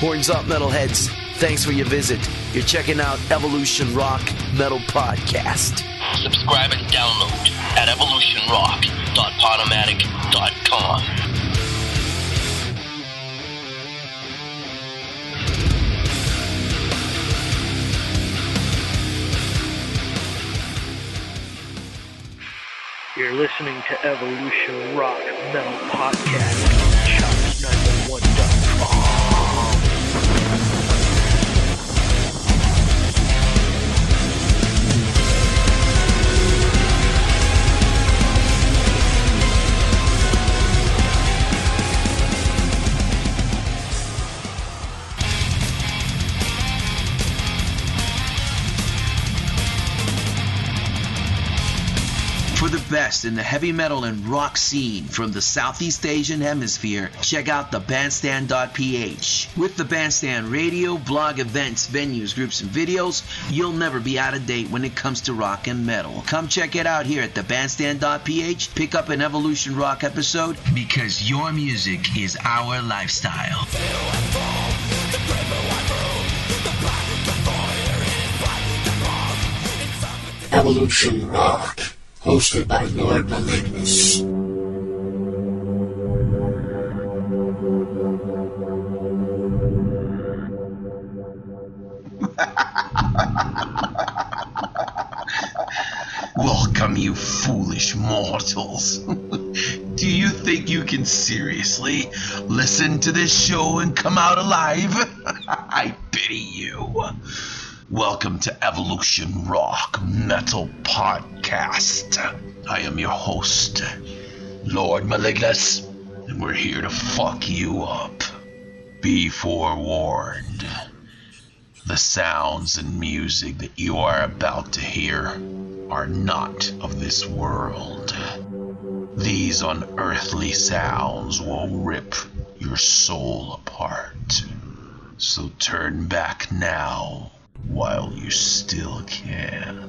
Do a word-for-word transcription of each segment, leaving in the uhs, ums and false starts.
Horns up, metalheads. Thanks for your visit. You're checking out Evolution Rock Metal Podcast. Subscribe and download at evolution rock dot podomatic dot com. You're listening to Evolution Rock Metal Podcast on chops nine one one dot com. For the best in the heavy metal and rock scene from the Southeast Asian hemisphere, check out the bandstand dot p h. With the Bandstand radio, blog, events, venues, groups, and videos, you'll never be out of date when it comes to rock and metal. Come check it out here at the bandstand dot p h. Pick up an Evolution Rock episode because your music is our lifestyle. Evolution Rock, hosted by Lord Malignus. Welcome, you foolish mortals. Do you think you can seriously listen to this show and come out alive? I pity you. Welcome to Evolution Rock Metal Podcast. I am your host, Lord Malignus, and we're here to fuck you up. Be forewarned. The sounds and music that you are about to hear are not of this world. These unearthly sounds will rip your soul apart. So turn back now while you still can.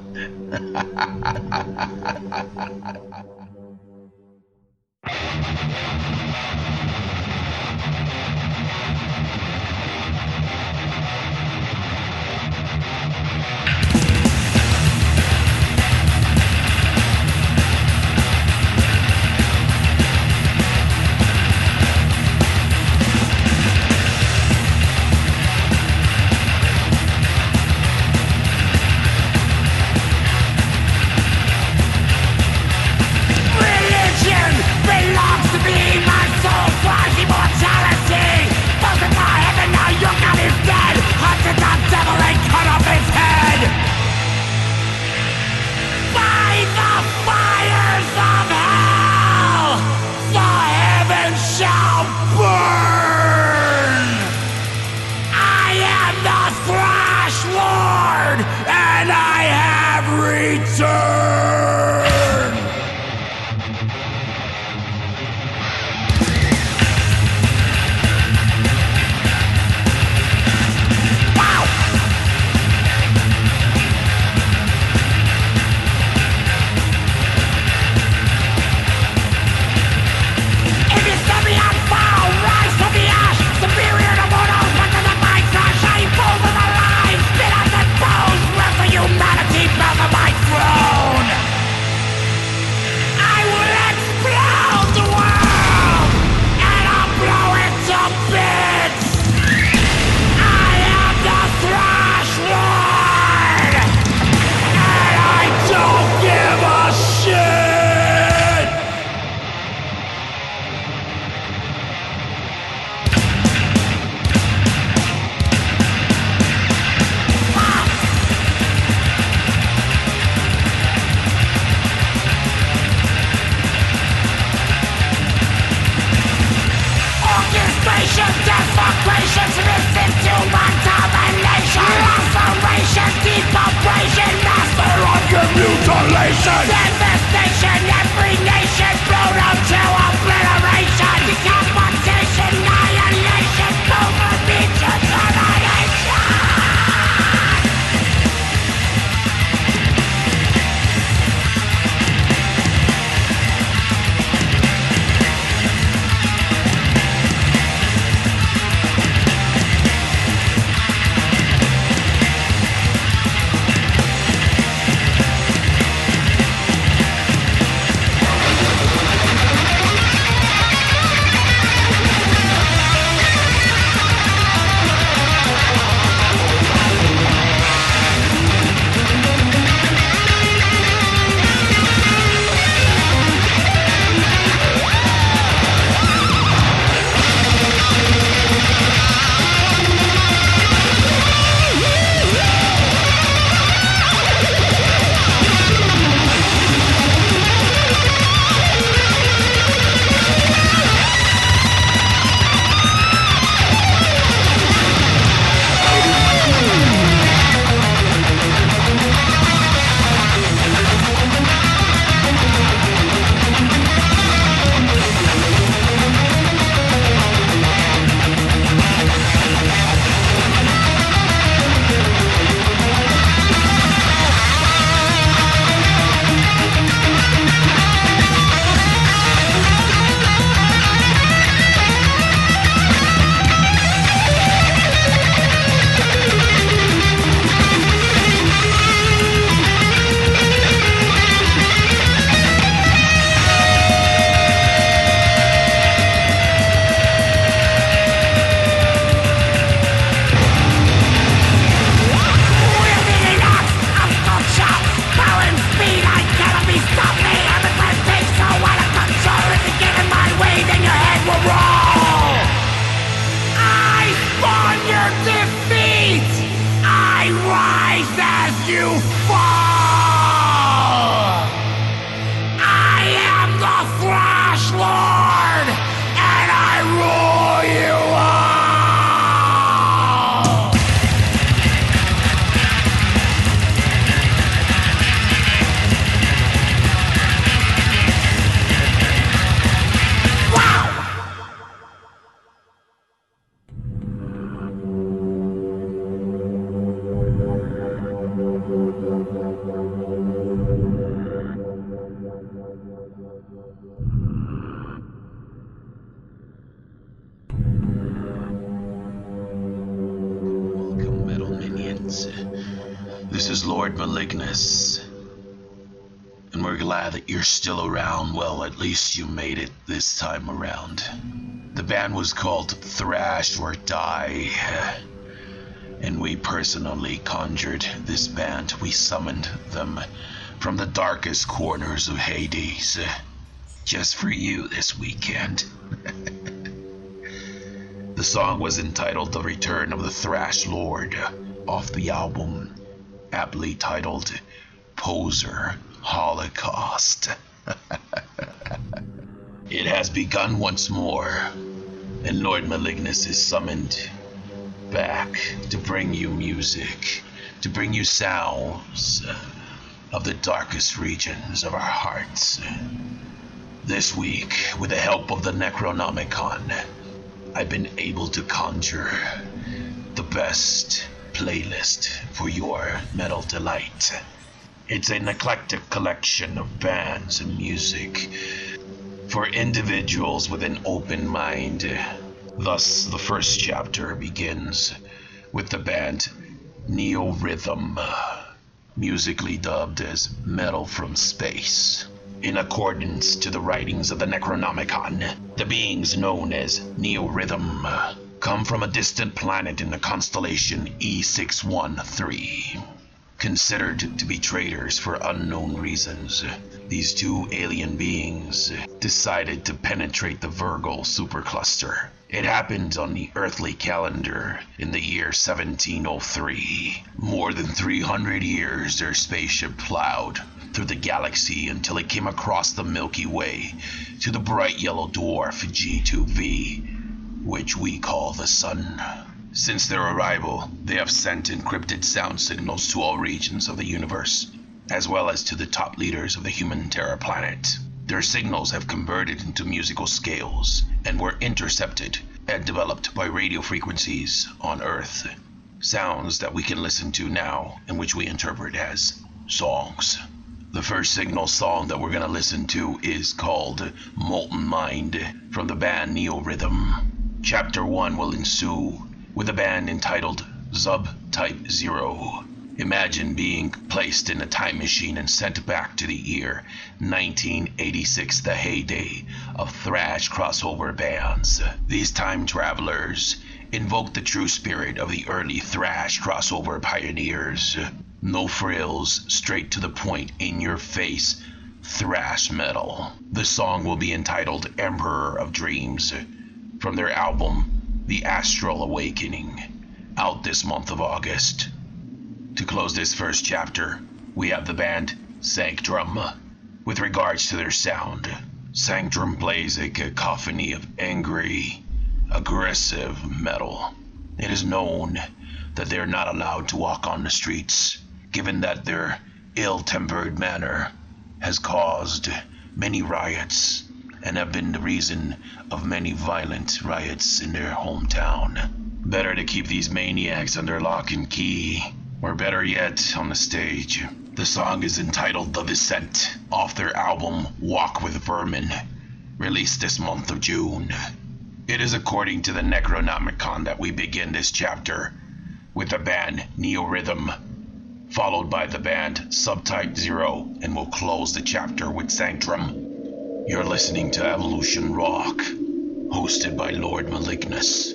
Welcome, Metal Minions. This is Lord Malignus. And we're glad that you're still around. Well, at least you made it this time around. The band was called Thrash or Die. And we personally conjured this band. We summoned them from the darkest corners of Hades. Just for you this weekend. The song was entitled The Return of the Thrash Lord, off the album aptly titled Poser Holocaust. It has begun once more, and Lord Malignus is summoned back to bring you music, to bring you sounds of the darkest regions of our hearts. This week, with the help of the Necronomicon, I've been able to conjure the best playlist for your metal delight. It's an eclectic collection of bands and music for individuals with an open mind. Thus, the first chapter begins with the band Neorhythm, musically dubbed as Metal from Space. In accordance to the writings of the Necronomicon, the beings known as Neorhythm come from a distant planet in the constellation E six one three. Considered to be traitors for unknown reasons, these two alien beings decided to penetrate the Virgo supercluster. It happened on the earthly calendar in the year seventeen oh three. More than three hundred years their spaceship plowed through the galaxy until it came across the Milky Way to the bright yellow dwarf G two V, which we call the Sun. Since their arrival, they have sent encrypted sound signals to all regions of the universe, as well as to the top leaders of the human terra planet. Their signals have converted into musical scales and were intercepted and developed by radio frequencies on Earth. Sounds that we can listen to now and which we interpret as songs. The first signal song that we're going to listen to is called Molten Mind from the band Neorhythm. Chapter one will ensue with a band entitled Zub Type Zero. Imagine being placed in a time machine and sent back to the year nineteen eighty-six, the heyday of thrash crossover bands. These time travelers invoke the true spirit of the early thrash crossover pioneers. No frills, straight to the point, in your face thrash metal. The song will be entitled Emperor of Dreams from their album The Astral Awakening, out this month of August. To close this first chapter, we have the band Sanctrum. With regards to their sound, Sanctrum plays a cacophony of angry, aggressive metal. It is known that they are not allowed to walk on the streets, given that their ill-tempered manner has caused many riots and have been the reason of many violent riots in their hometown. Better to keep these maniacs under lock and key, or better yet, on the stage. The song is entitled The Descent, off their album Walk with Vermin, released this month of June. It is according to the Necronomicon that we begin this chapter with the band Neorhythm, followed by the band Subtype Zero, and we'll close the chapter with Sanctrum. You're listening to Evolution Rock, hosted by Lord Malignus.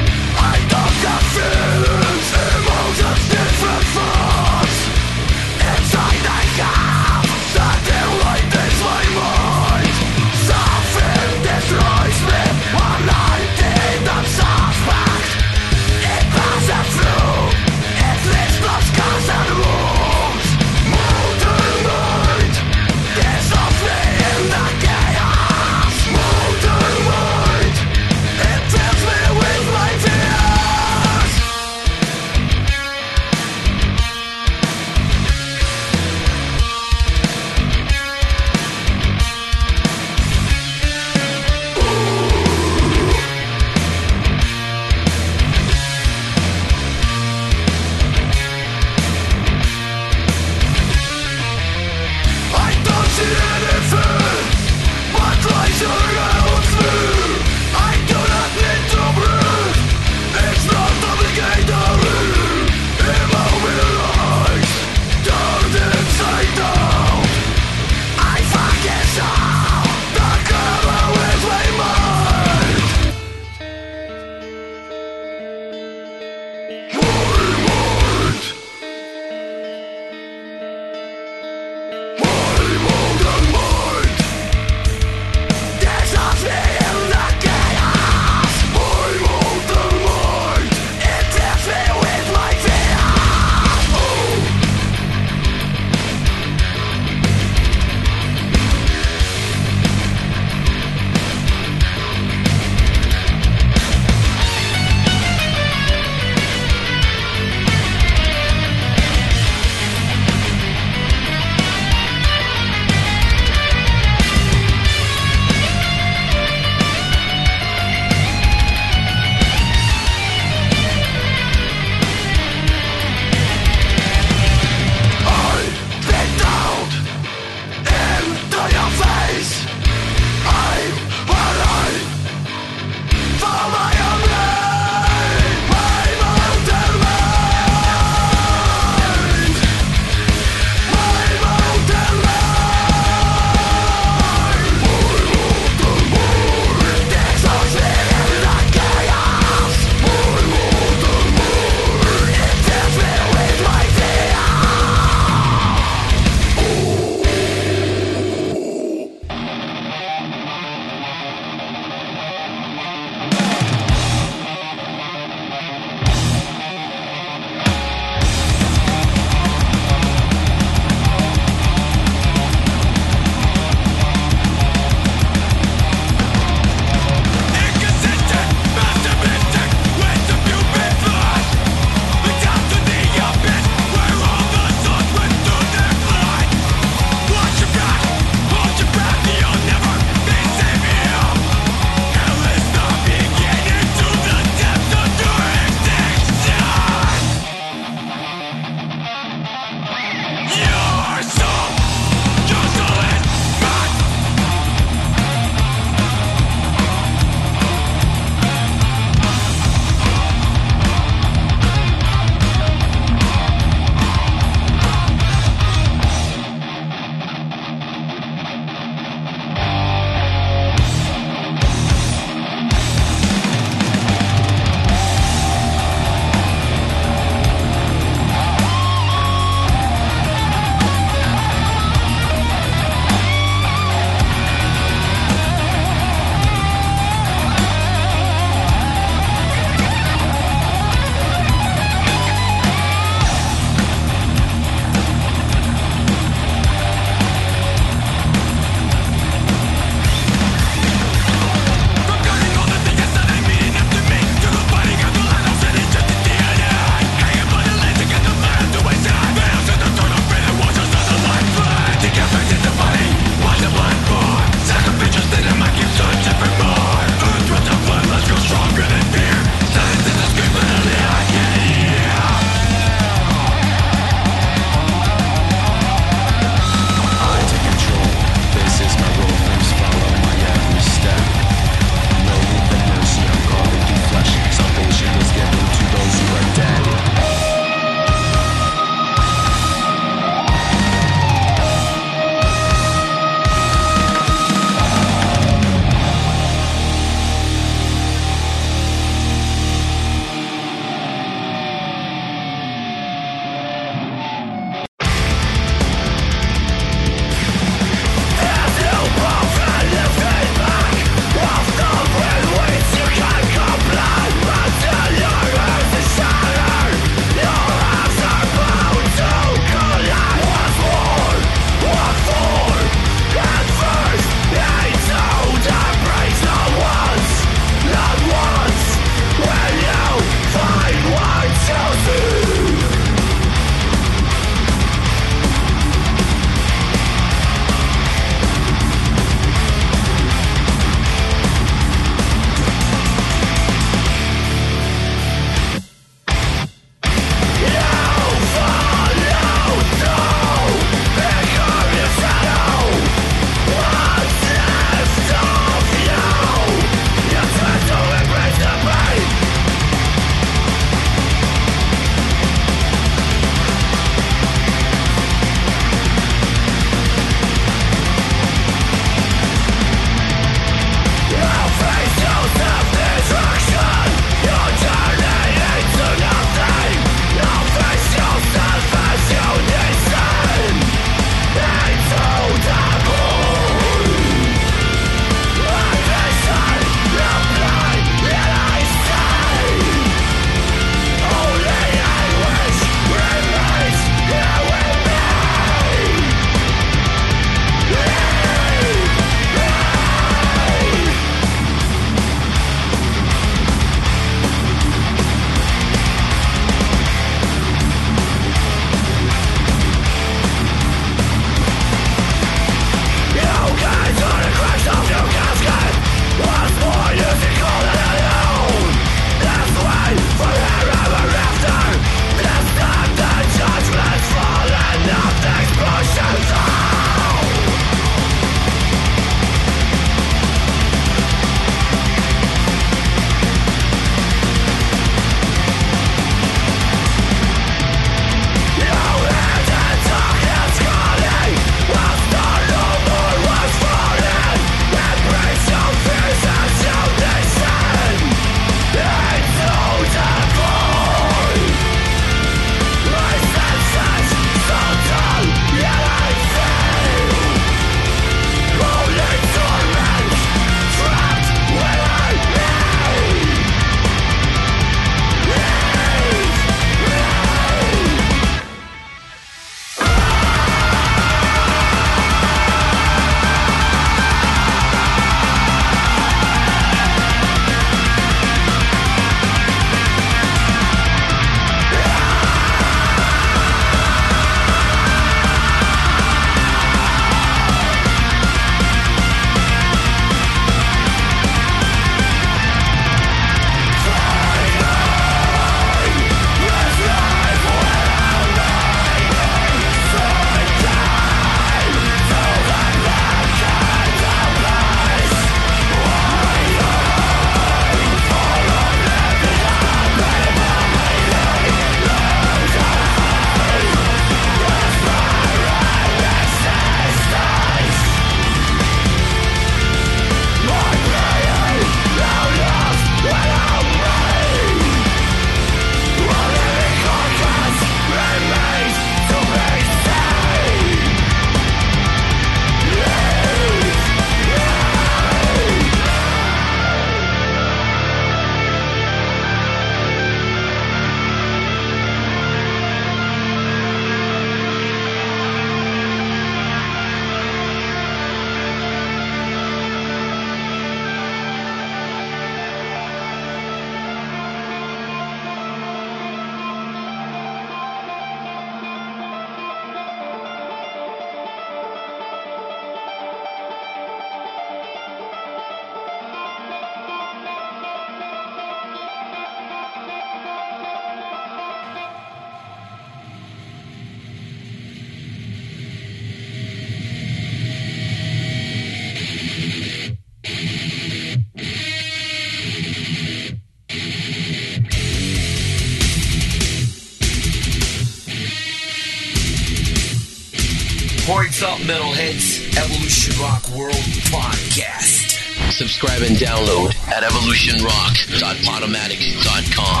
up, metalheads? Evolution Rock World Podcast. Subscribe and download at evolution rock dot podomatic dot com.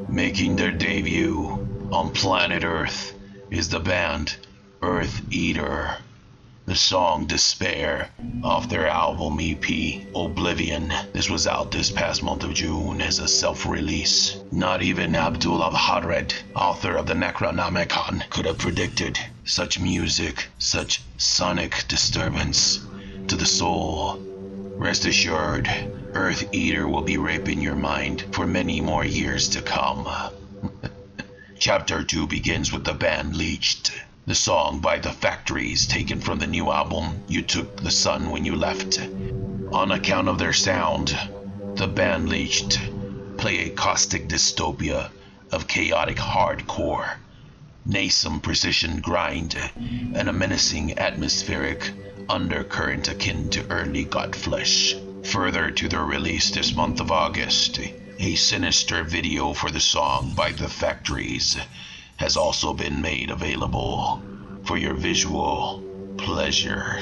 Making their debut on planet Earth is the band Earth Eater. The song Despair off their album E P Oblivion. This was out this past month of June as a self-release. Not even Abdul al-Hadred, author of the Necronomicon, could have predicted such music, such sonic disturbance to the soul. Rest assured, Earth Eater will be raping your mind for many more years to come. Chapter two begins with the band Leached. The song by The Factories, taken from the new album You Took the Sun When You Left. On account of their sound, the band Leached play a caustic dystopia of chaotic hardcore, nascent precision grind, and a menacing atmospheric undercurrent akin to early Godflesh. Further to their release this month of August, a sinister video for the song by The Factories has also been made available for your visual pleasure.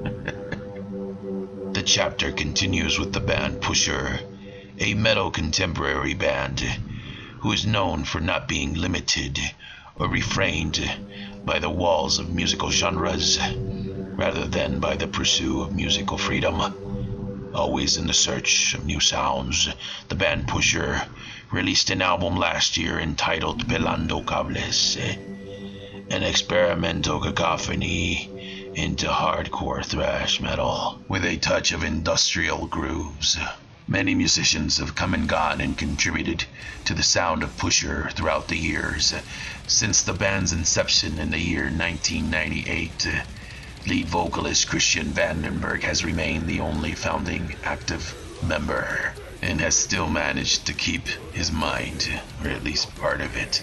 The chapter continues with the band Pusher, a metal contemporary band who is known for not being limited or refrained by the walls of musical genres, rather than by the pursuit of musical freedom. Always in the search of new sounds, the band Pusher released an album last year entitled Pelando Cables, an experimental cacophony into hardcore thrash metal with a touch of industrial grooves. Many musicians have come and gone and contributed to the sound of Pusher throughout the years. Since the band's inception in the year nineteen ninety-eight, lead vocalist Christian Vandenberg has remained the only founding active member and has still managed to keep his mind, or at least part of it.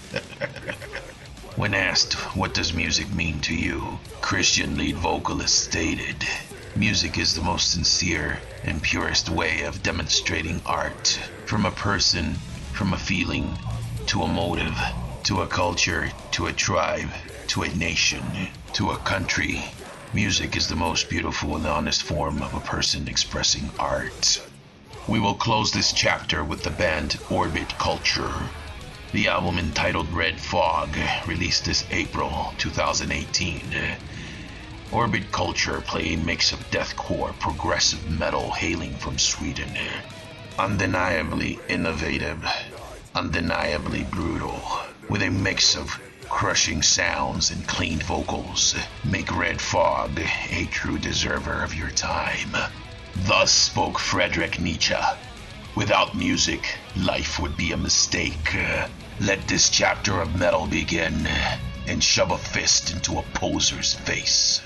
When asked, what does music mean to you, Christian lead vocalist stated, music is the most sincere and purest way of demonstrating art. From a person, from a feeling, to a motive, to a culture, to a tribe, to a nation, to a country. Music is the most beautiful and honest form of a person expressing art. We will close this chapter with the band Orbit Culture. The album entitled Red Fog, released this April two thousand eighteen. Orbit Culture play a mix of deathcore progressive metal hailing from Sweden. Undeniably innovative, undeniably brutal, with a mix of crushing sounds and clean vocals, make Red Fog a true deserver of your time. Thus spoke Friedrich Nietzsche. Without music, life would be a mistake. Let this chapter of metal begin, and shove a fist into a poser's face.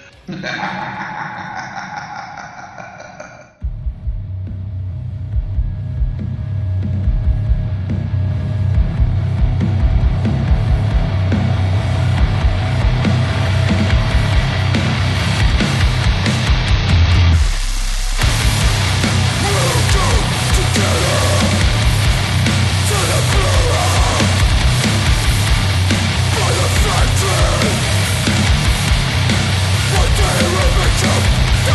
One day we'll make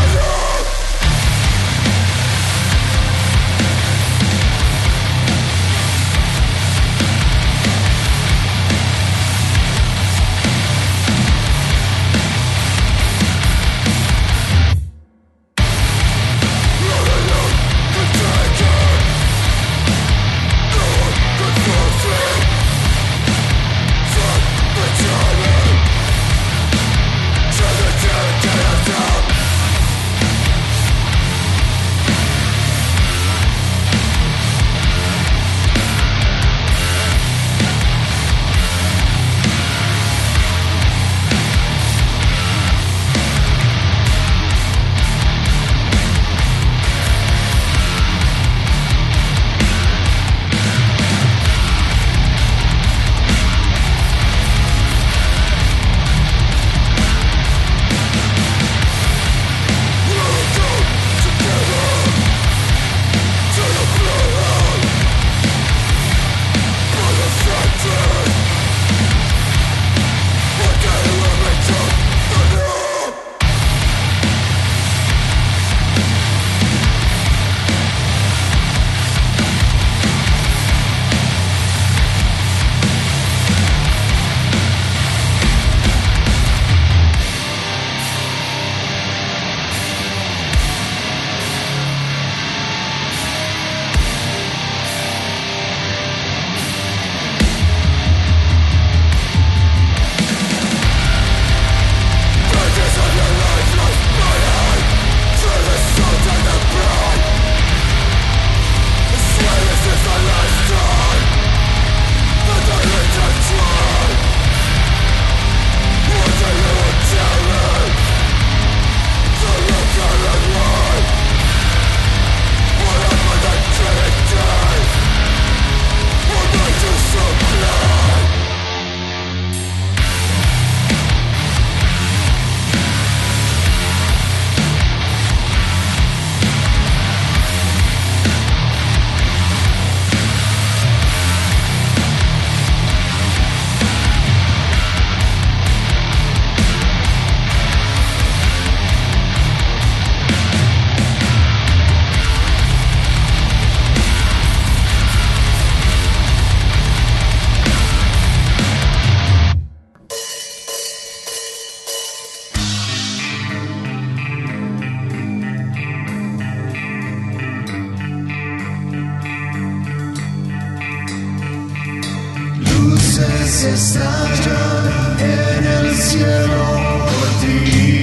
luces estallan en el cielo por ti.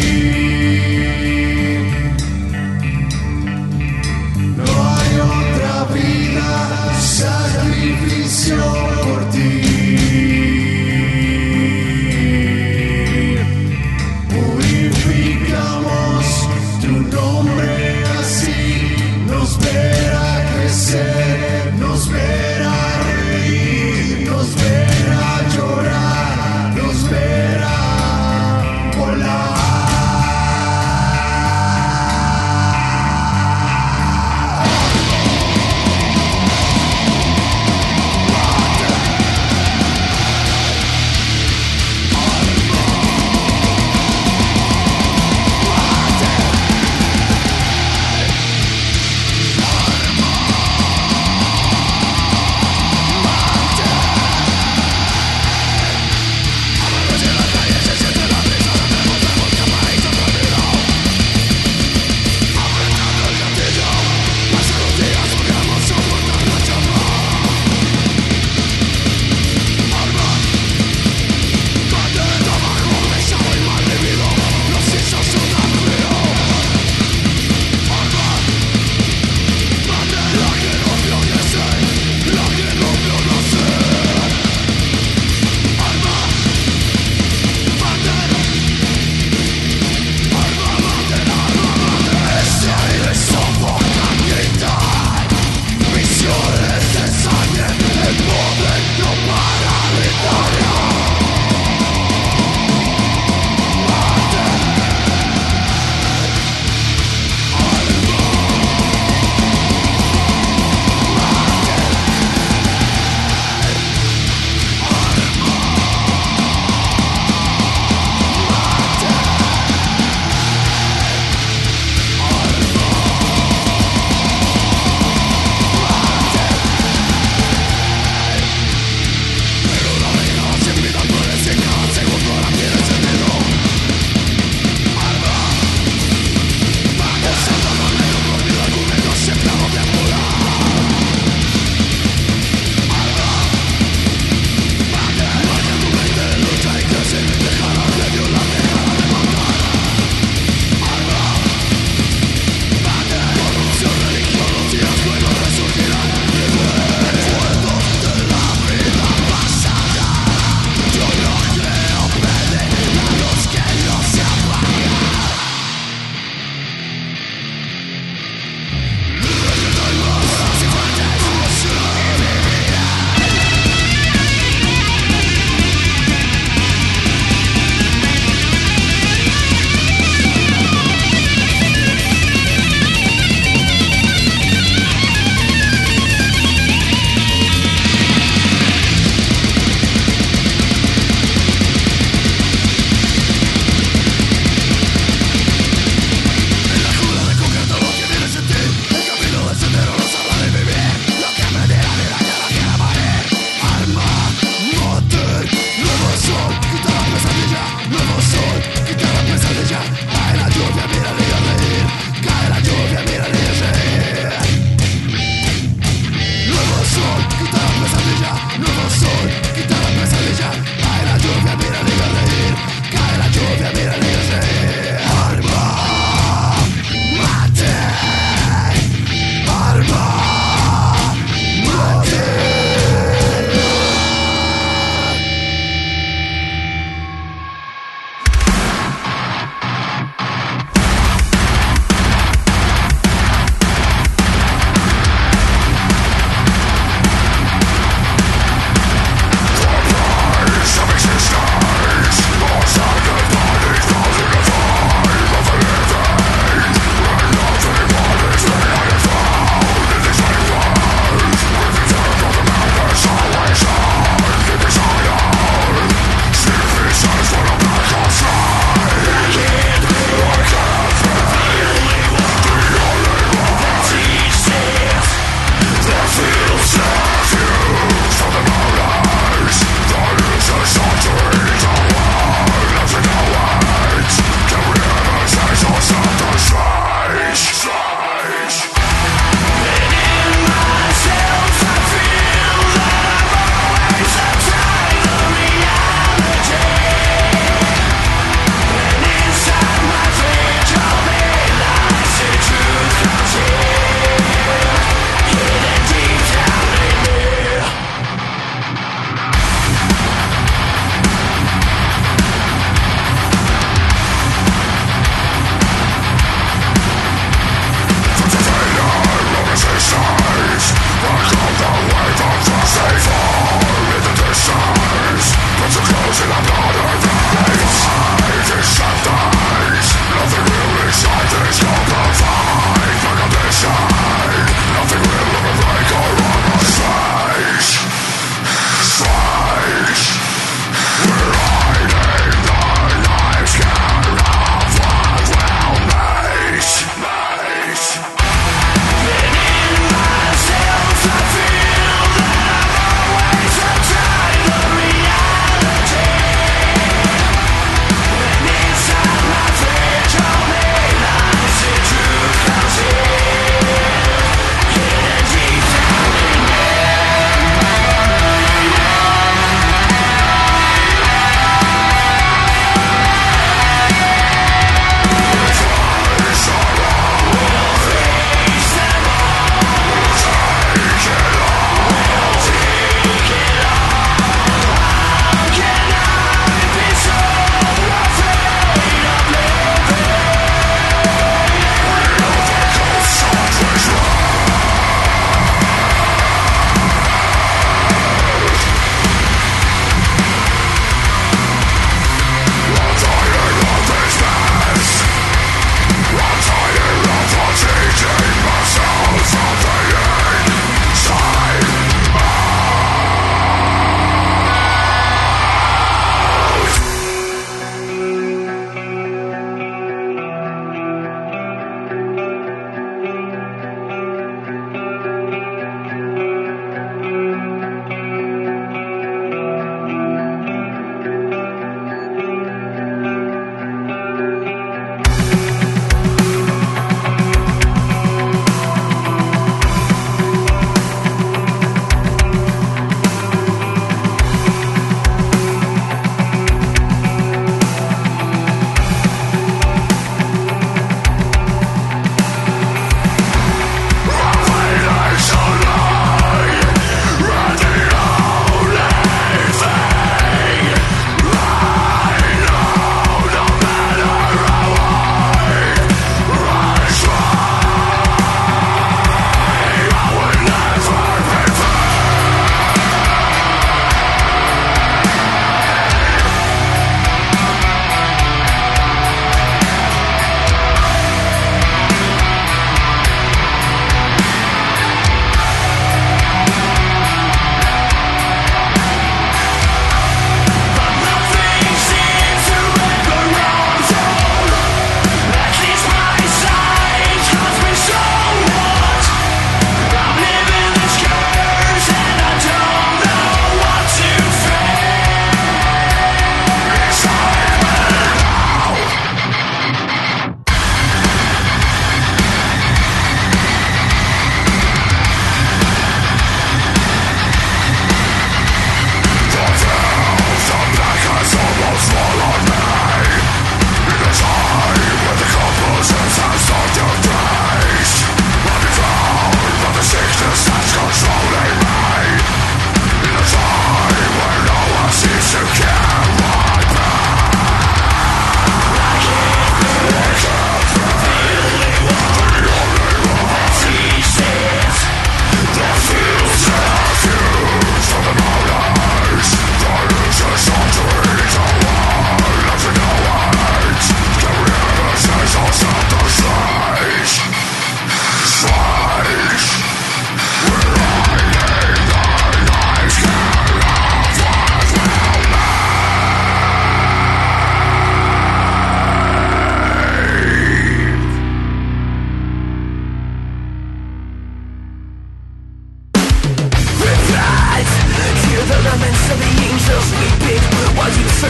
No hay otra vida, sacrificio por ti. Purificamos tu nombre, así nos verá crecer, nos verá reír, nos verá llorar, nos verá volar.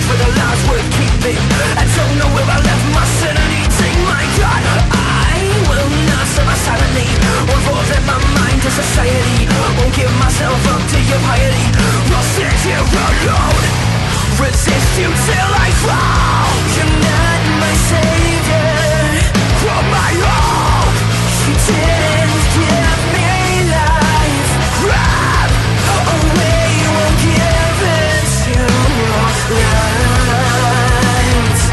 search for the lives worth keeping, and don't know where I left my sanity. Take my God, I will not suffer silently, won't forfeit my mind to society, won't give myself up to your piety. I'll sit here alone, resist you till I fall. You're not my savior, from my hope. You didn't give me life. Grab away, won't give it to your light.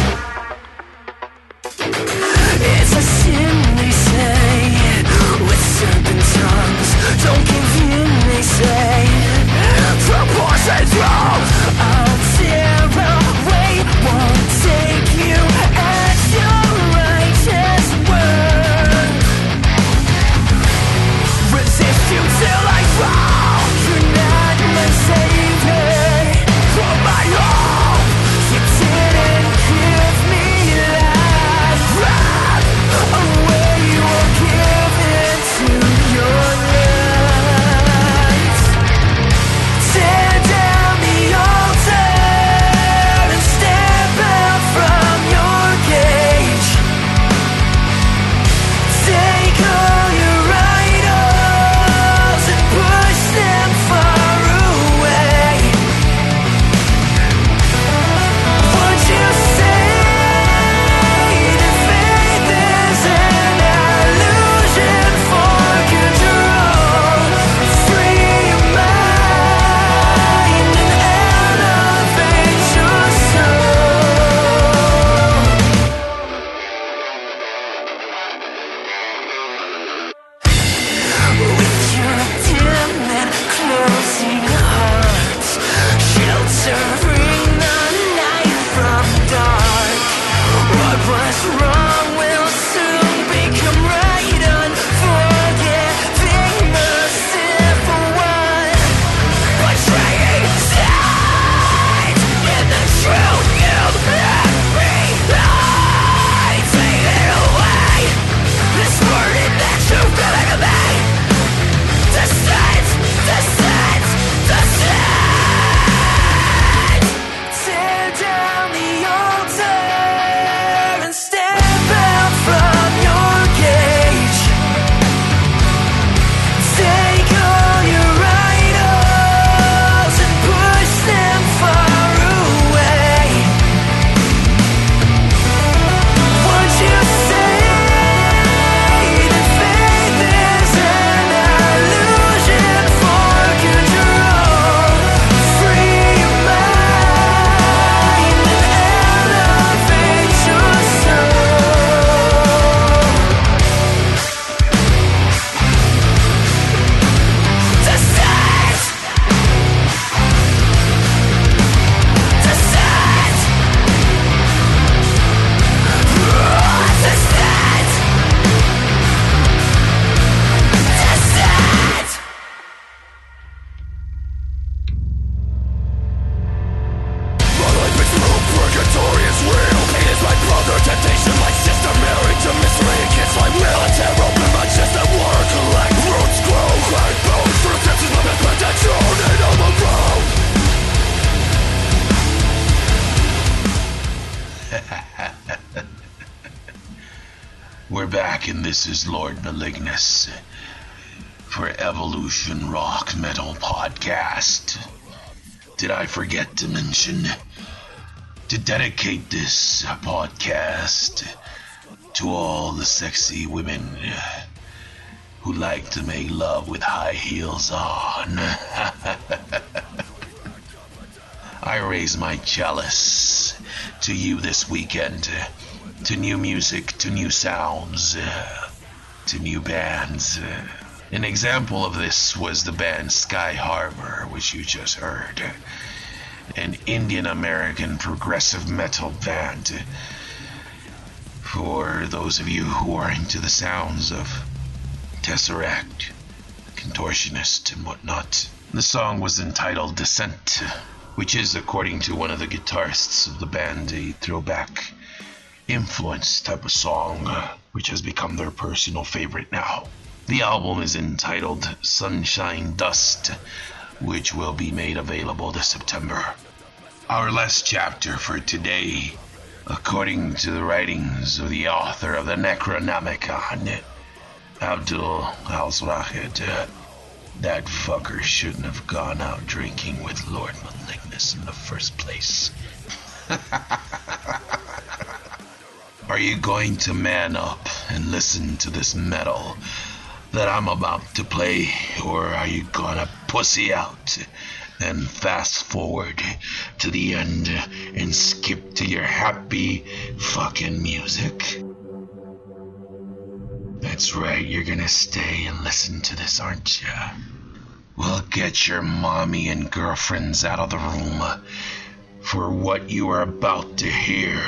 It's a sin, they say, with serpent tongues. Don't give in, they say, proportion through. I'll tear away, won't take you at your righteous word. Resist you till I fall. You're not my savior, from my home. You didn't give me life. Run away, you won't give it to your light. Tear down the altar and step out from your cage. Take all your idols and push them far away. Would you say that faith is an illusion for control? Free your mind and elevate your soul. With your dim and closing hearts, sheltering the night from dark. What was wrong will soon become right. Unforgiving, merciful one, betraying sight in the truth you let me hide. Take it away, this burden that you've given to me. Descent, descent, descent. Tear down the altar and step out from your cage. Take all your idols and push them far away. Would you say that faith is an illusion for control? Free your mind and elevate your soul. Descent, descent, descent, descent. My life is real, purgatory is real. Pain is my brother, temptation, my sister, married to misery against my will. A terror in my chest at work, like roots grow, like bones. Through depths of my best protection, and I'm around. We're back, and this is Lord Malignus for Evolution Rock Metal Podcast. Did I forget to mention to dedicate this podcast to all the sexy women who like to make love with high heels on? I raise my chalice to you this weekend, to new music, to new sounds, uh, to new bands. Uh, an example of this was the band Sky Harbor, which you just heard. An Indian-American progressive metal band. For those of you who are into the sounds of Tesseract, Contortionist, and whatnot. The song was entitled Descent, which is, according to one of the guitarists of the band, a throwback influence type of song, which has become their personal favorite now. The album is entitled Sunshine Dust, which will be made available this September. Our last chapter for today, according to the writings of the author of the Necronomicon, Abdul Al-Zawahiri, uh, that fucker shouldn't have gone out drinking with Lord Malignus in the first place. Are you going to man up and listen to this metal that I'm about to play, or are you gonna pussy out and fast forward to the end and skip to your happy fucking music? That's right, you're gonna stay and listen to this, aren't you? Well, get your mommy and girlfriends out of the room, for what you are about to hear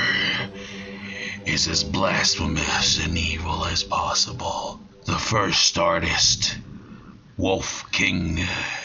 is as blasphemous and evil as possible. The first artist, Wolf King,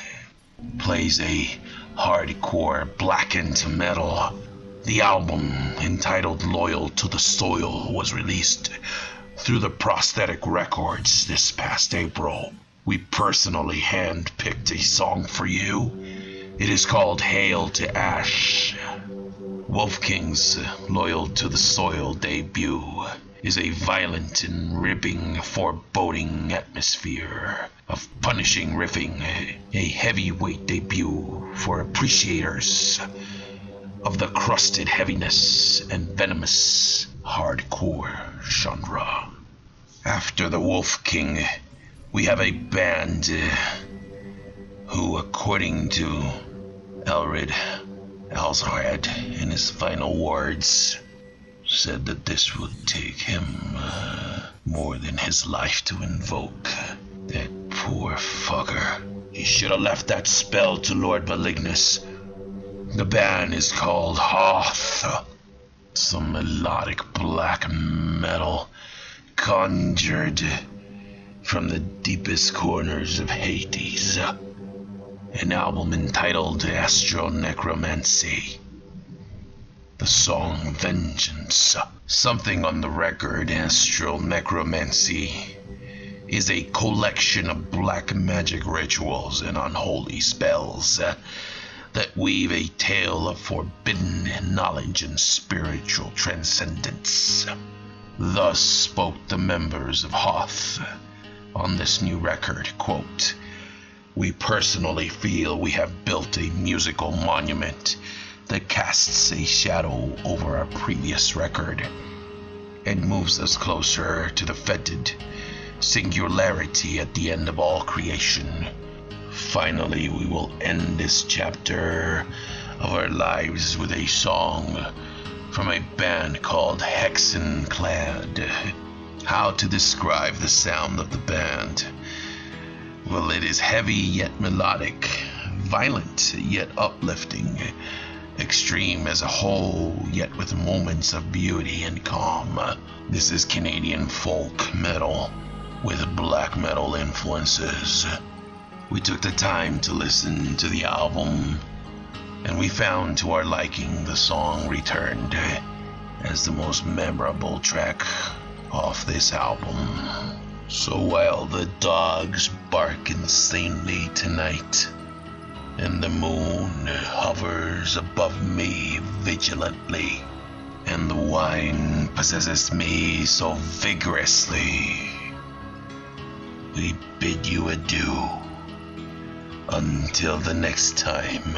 plays a hardcore blackened metal. The album, entitled Loyal to the Soil, was released through the Prosthetic Records this past April. We personally hand-picked a song for you. It is called Hail to Ash. Wolf King's Loyal to the Soil debut is a violent and ripping, foreboding atmosphere of punishing riffing, a heavyweight debut for appreciators of the crusted heaviness and venomous hardcore genre. After the Wolf King, we have a band uh, who, according to Elred Al-Zawahiri in his final words, said that this would take him uh, more than his life to invoke. That poor fucker. He should have left that spell to Lord Malignus. The band is called Hoth. Some melodic black metal conjured from the deepest corners of Hades. An album entitled Astral Necromancy. The song Vengeance. Something on the record, Astral Necromancy, is a collection of black magic rituals and unholy spells uh, that weave a tale of forbidden knowledge and spiritual transcendence. Thus spoke the members of Hoth on this new record, quote, "We personally feel we have built a musical monument that casts a shadow over our previous record and moves us closer to the fetid singularity at the end of all creation. Finally, we will end this chapter of our lives with a song from a band called Hexenclad." How to describe the sound of the band? Well, it is heavy yet melodic, violent yet uplifting, extreme as a whole, yet with moments of beauty and calm. This is Canadian folk metal with black metal influences. We took the time to listen to the album, and we found to our liking the song Returned as the most memorable track off this album. So while the dogs bark insanely tonight, and the moon hovers above me vigilantly, and the wine possesses me so vigorously, we bid you adieu until the next time.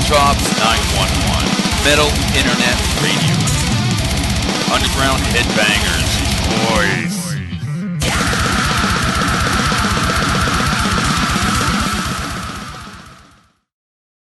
Drops nine one one. Metal Internet Radio. Underground Headbangers. Boys.